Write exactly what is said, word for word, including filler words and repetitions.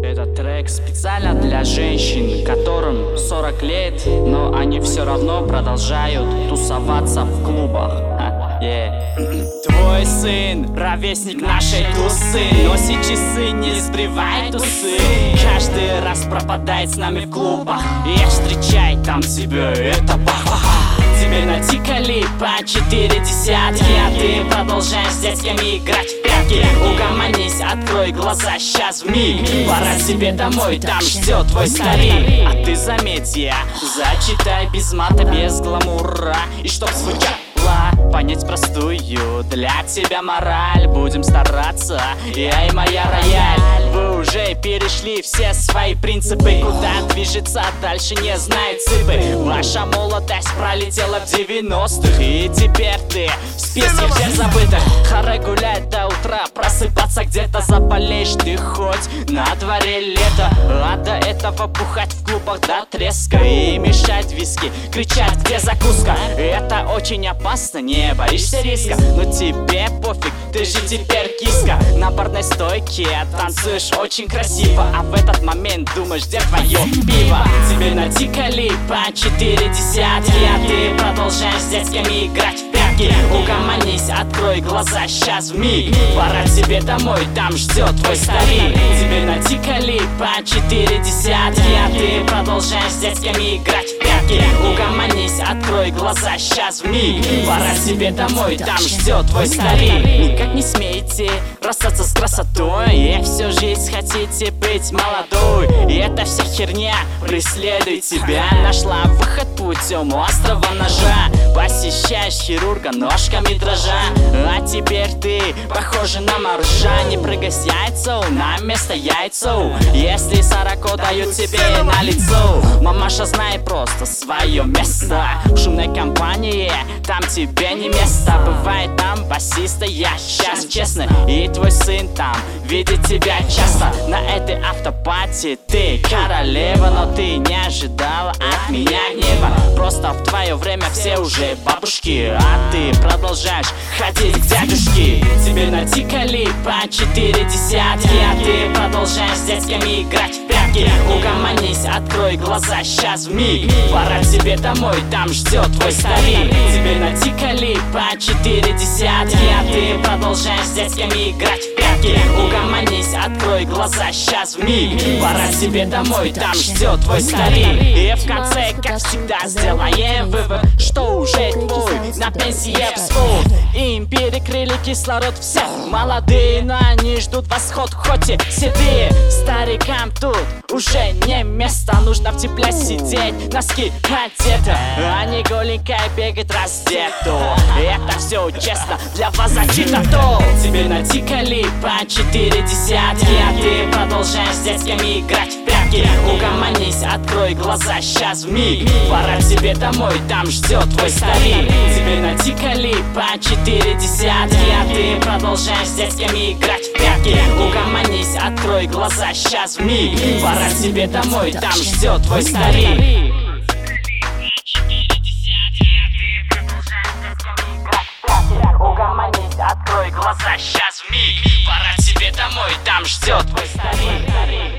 Этот трек специально для женщин, которым сорок лет, но они все равно продолжают тусоваться в клубах. А, yeah. Твой сын, ровесник нашей тусы, носит часы, не сбривает усы. Каждый раз пропадает с нами в клубах, и встречай там тебя, это баха. Теперь натикали по четыре десятки, а ты продолжаешь с детскими играть в прятки. Угомонись, открой глаза, сейчас вмиг. Пора тебе домой, там ждет твой старик. А ты заметь, я зачитай без мата, без гламура. И чтоб звучало, понять простую для тебя мораль. Будем стараться, я и моя рояль. Вы уже перешли все свои принципы. Куда движется дальше, не знают цыпы. Ваша молодость пролетела в девяностых, и теперь ты в списке всех забытых. Харе гулять до утра, просыпаться где-то, заболеешь ты хоть на дворе лето. А до этого бухать в клубах до треска и мешать виски, кричать где закуска. Это очень опасно, не боишься риска, но тебе пофиг, ты же теперь киска. На барной стойке танцуешь очень красиво, а в этот момент думаешь, где твое пиво. Теперь натикали по четыре десятки, а ты продолжаешь с детскими играть в прятки. Угомонись, открой глаза, сейчас вмиг. Пора тебе домой, там ждет твой старик. Теперь натикали по четыре десятки, а ты продолжаешь с детскими играть в прятки. Угомонись, открой глаза, сейчас вмиг. Пора тебе домой, там ждет твой старик. Никак не смейте расстаться с красотой, и всю жизнь хотите быть молодой. И эта вся херня преследует тебя. Нашла выход путем острого ножа, посещаешь хирурга ножками дрожа. А теперь ты похожа на моржа. Не прыгай с яйцов на место яйцов, если сороку дают тебе на лицо. Мамаша, знай просто свое место в шумной компании, там тебе не место. Бывает там басиста, я сейчас честно, и твой сын там видит тебя часто. На этой автопати ты королева, но ты не ожидала от меня гнева. Просто в твое время все уже бабушки, а ты продолжаешь ходить к дядюшке. Тебе натикали по четыре десятки, а ты продолжаешь с детскими играть в прятки. Угомонись, открой глаза, сейчас вмиг. Пора тебе домой, там ждет твой старик. Тебе натикали по четыре десятки, а ты продолжаешь с детскими играть в прятки. Угомонись, открой глаза, сейчас вмиг. Пора тебе домой, там ждет твой старик. И в конце, как всегда, сделаем вывод, что уже твой на пенсии взвод. Им перекрыли кислород все молодые, но они ждут восход, хоть и седые. Старикам тут уже не место, нужно в тепле сидеть, носки одеты, а не голенькая бегать раздету. Это все честно для вас зачитано. Тебе натикали по четыре десятки, а ты продолжаешь с детскими играть в прятки. Угомонись, открой глаза, сейчас вмиг. Пора тебе домой, там ждет твой старик. Тебе натикали по четыре десятки, а ты продолжаешь с детскими играть в прятки. Угомонись, открой глаза, сейчас вмиг. Пора тебе домой, там ждет твой старик. Угомонись, открой глаза, сейчас вмиг. Пора тебе домой, там ждет твой старик.